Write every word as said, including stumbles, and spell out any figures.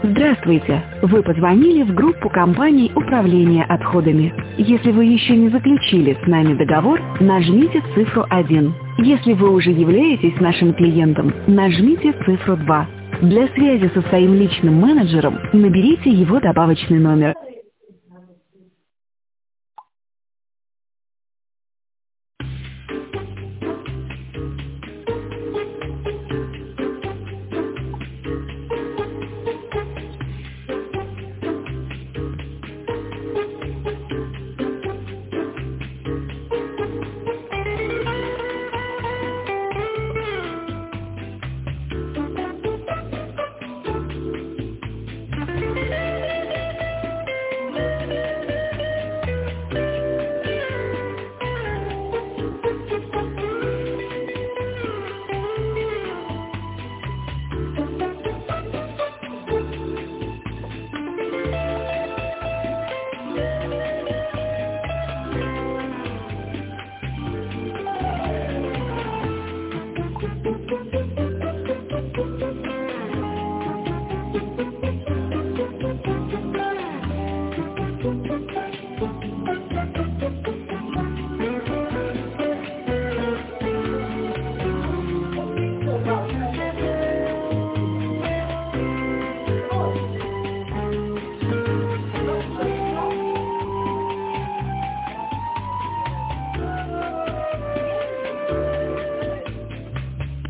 Здравствуйте! Вы позвонили в группу компаний управления отходами. Если вы еще не заключили с нами договор, нажмите цифру один. Если вы уже являетесь нашим клиентом, нажмите цифру два. Для связи со своим личным менеджером наберите его добавочный номер.